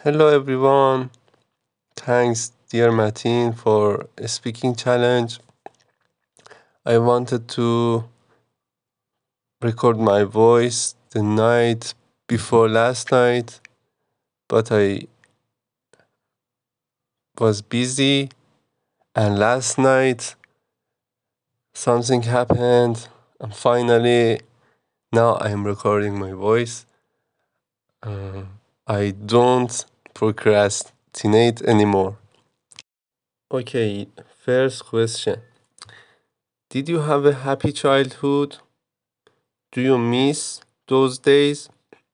Hello everyone. Thanks dear Martin for a speaking challenge. I wanted to record my voice the night before last night, but I was busy and last night something happened and finally now I am recording my voice. I don't procrastinate anymore. Okay, first question. Did you have a happy childhood? Do you miss those days?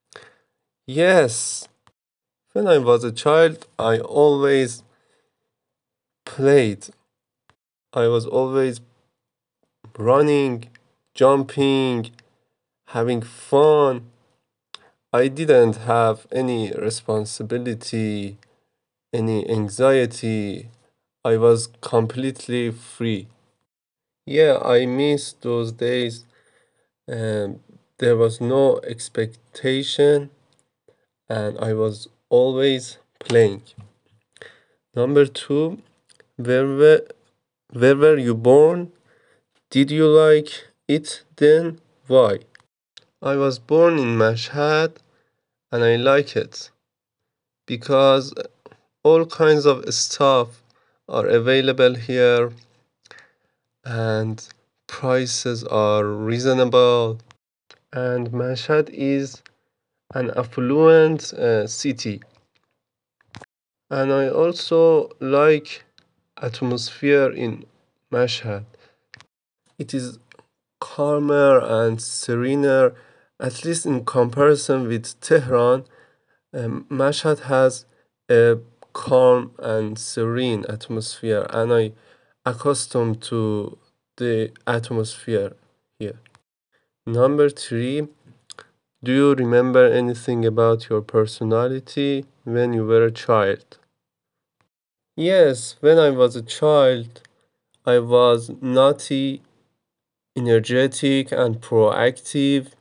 Yes. When I was a child, I always played. I was always running, jumping, having fun. I didn't have any responsibility, any anxiety. I was completely free. Yeah, I miss those days. Um, there was no expectation, and I was always playing. Number two, where were, where were you born? Did you like it then? Why? I was born in Mashhad and I like it because all kinds of stuff are available here and prices are reasonable. And Mashhad is an affluent city. And I also like atmosphere in Mashhad. It is calmer and serener, at least in comparison with Tehran. Mashhad has a calm and serene atmosphere, and I accustomed to the atmosphere here. Number three, do you remember anything about your personality when you were a child? Yes, when I was a child, I was naughty, energetic, and proactive.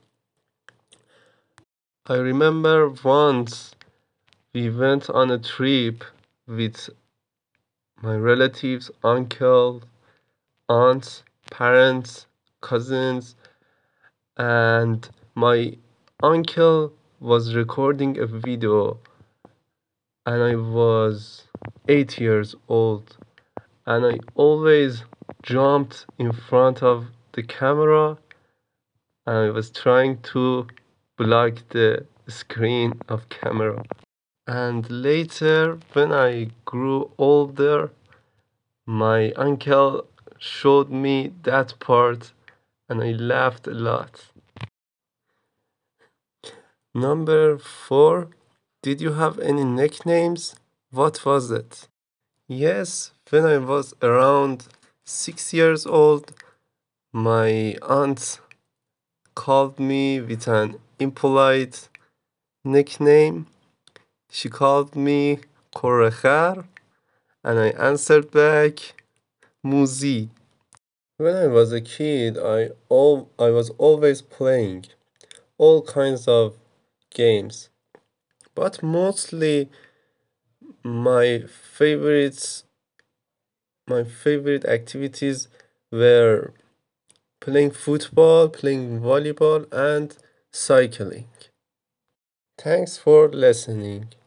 I remember once we went on a trip with my relatives, uncle, aunts, parents, cousins, and my uncle was recording a video, and I was 8 years old, and I always jumped in front of the camera, and I was trying to block the screen of camera. And later, when I grew older, my uncle showed me that part and I laughed a lot. Number four, did you have any nicknames? What was it? Yes, when I was around 6 years old, my aunt called me with an impolite nickname. She called me Korekhar and I answered back Muzi. When I was a kid, I was always playing all kinds of games, but mostly my favorites my favorite activities were playing football, playing volleyball, and cycling. Thanks for listening.